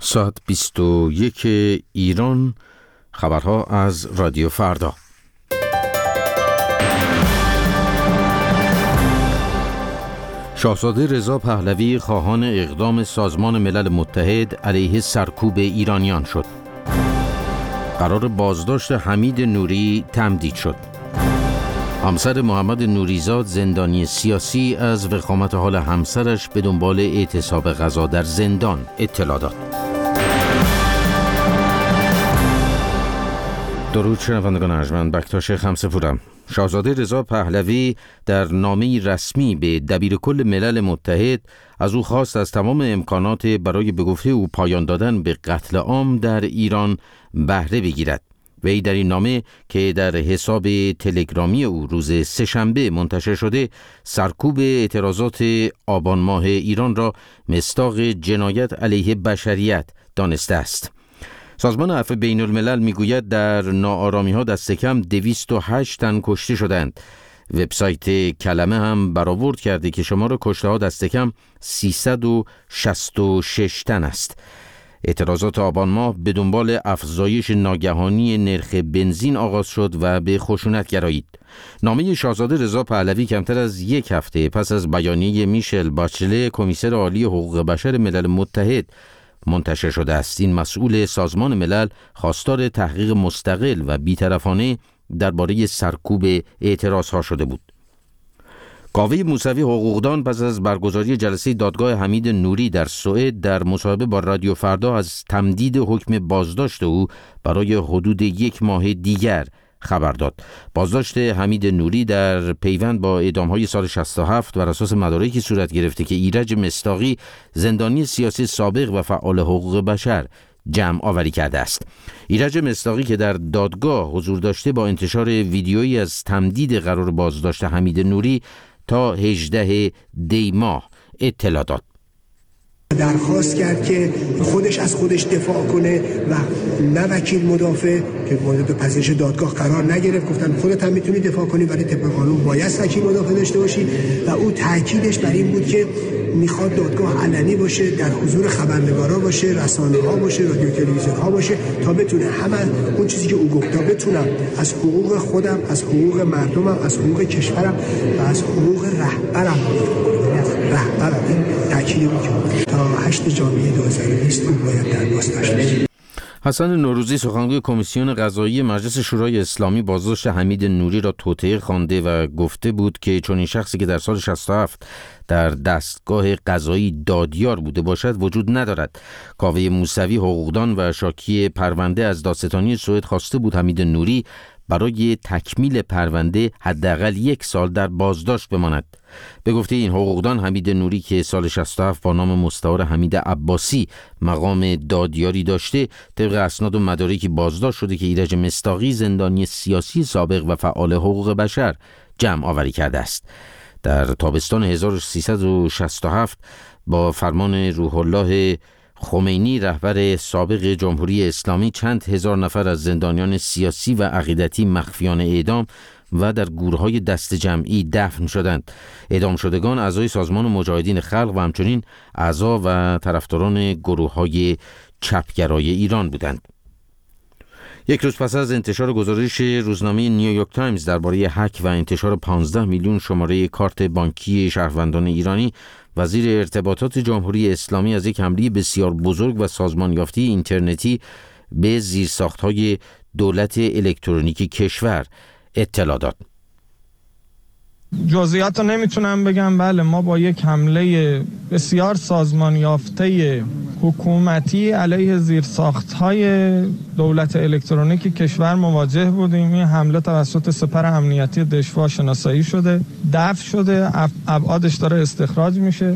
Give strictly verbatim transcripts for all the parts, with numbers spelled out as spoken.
ساعت بیست و یک ایران. خبرها از رادیو فردا. شاهزاده رضا پهلوی خواهان اقدام سازمان ملل متحد علیه سرکوب ایرانیان شد. قرار بازداشت حمید نوری تمدید شد. همسر محمد نوریزاد زندانی سیاسی از وخامت حال همسرش به دنبال اعتصاب غذا در زندان اطلاع داد. درود شنوندگان ارجمند، بکتاش خمسه‌پورم. شاهزاده رضا پهلوی در نامه‌ای رسمی به دبیرکل ملل متحد از او خواست از تمام امکانات برای به گفته او پایان دادن به قتل عام در ایران بهره بگیرد. وی در این نامه که در حساب تلگرامی او روز سه‌شنبه منتشر شده، سرکوب اعتراضات آبان ماه ایران را مصداق جنایت علیه بشریت دانسته است. سازمان عفو بین الملل میگوید در ناآرامی ها دست کم دویست و هشت تن کشته شدند. وبسایت کلمه هم برآورد کرده که شمار کشته ها دست کم سیصد و شصت و شش تن است. اعتراضات آبان ماه به دنبال افزایش ناگهانی نرخ بنزین آغاز شد و به خشونت گرایید. نامه شاهزاده رضا پهلوی کمتر از یک هفته پس از بیانیه میشل باچله، کمیسر عالی حقوق بشر ملل متحد، منتشر شده است. این مسئول سازمان ملل خواستار تحقیق مستقل و بی‌طرفانه درباره سرکوب اعتراضها شده بود. کاوه موسوی حقوقدان پس از برگزاری جلسه دادگاه حمید نوری در سوئد در مصاحبه با رادیو فردا از تمدید حکم بازداشت او برای حدود یک ماه دیگر خبر داد. بازداشت حمید نوری در پیوند با اعدام‌های سال شصت و هفت بر اساس مدارکی صورت گرفته که ایرج مصداقی، زندانی سیاسی سابق و فعال حقوق بشر، جمع آوری کرده است. ایرج مصداقی که در دادگاه حضور داشته با انتشار ویدیویی از تمدید قرار بازداشت حمید نوری تا هجدهم دی ماه اطلاع داد. درخواست کرد که خودش از خودش دفاع کنه و نه وکیل مدافع که مورد پذیرش دادگاه قرار نگرفت. گفتن خودت هم میتونی دفاع کنی ولی طبق قانون باید وکیل مدافع داشته باشی و او تاکیدش بر این بود که میخواد دادگاه علنی باشه، در حضور خبرنگارا باشه، رسانه‌ها باشه، رادیو تلویزیون ها باشه، تا بتونه همه اون چیزی که او گفت، تا بتونم از حقوق خودم، از حقوق مردمم، از حقوق کشورم و از حقوق رهبرم رهبرم تاکید میکنم تا هشتم ژانویه دو هزار و بیست او باید در بازداشت بشه. حسن نوروزی سخنگوی کمیسیون قضایی مجلس شورای اسلامی بازداشت حمید نوری را توطئه خوانده و گفته بود که چون این شخصی که در سال شصت و هفت در دستگاه قضایی دادیار بوده باشد وجود ندارد. کاوه موسوی حقوقدان و شاکی پرونده از دادستانی سوئد خواسته بود حمید نوری برای تکمیل پرونده حداقل یک سال در بازداشت بماند. به گفته این حقوقدان، حمید نوری که سال شصت و هفت با نام مستعار حمید عباسی مقام دادیاری داشته، طبق اسناد و مدارکی بازداشت شده که ایرج مصداقی، زندانی سیاسی سابق و فعال حقوق بشر، جمع آوری کرده است. در تابستان هزار و سیصد و شصت و هفت با فرمان روح الله خمینی، رهبر سابق جمهوری اسلامی، چند هزار نفر از زندانیان سیاسی و عقیدتی مخفیانه اعدام و در گورهای دست جمعی دفن شدند. اعدام شدگان اعضای سازمان مجاهدین خلق و همچنین اعضا و طرفداران گروه‌های چپگرای ایران بودند. یک روز پس از انتشار گزارش روزنامه نیویورک تایمز درباره هک و انتشار پانزده میلیون شماره کارت بانکی شهروندان ایرانی، وزیر ارتباطات جمهوری اسلامی از یک حمله بسیار بزرگ و سازمان یافته اینترنتی به زیرساخت‌های دولت الکترونیکی کشور اطلاع داد. جزئیات رو نمیتونم بگم. بله، ما با یک حمله بسیار سازمان یافته حکومتی علیه زیرساخت‌های دولت الکترونیکی کشور مواجه بودیم. این حمله توسط سپر امنیتی دشوا شناسایی شده، دفع شده، ابعادش داره استخراج میشه.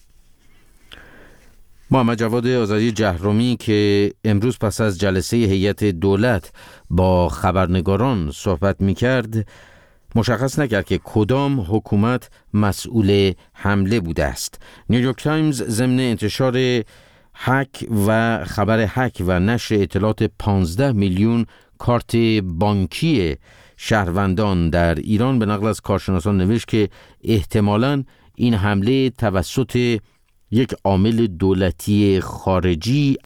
محمد جواد آذری جهرومی که امروز پس از جلسه هیئت دولت با خبرنگاران صحبت میکرد، مشخص نکرد که کدام حکومت مسئول حمله بوده است. نیویورک تایمز ضمن انتشار هک و خبر هک و نشر اطلاعات پانزده میلیون کارت بانکی شهروندان در ایران به نقل از کارشناسان نوشت که احتمالاً این حمله توسط یک عامل دولتی خارجی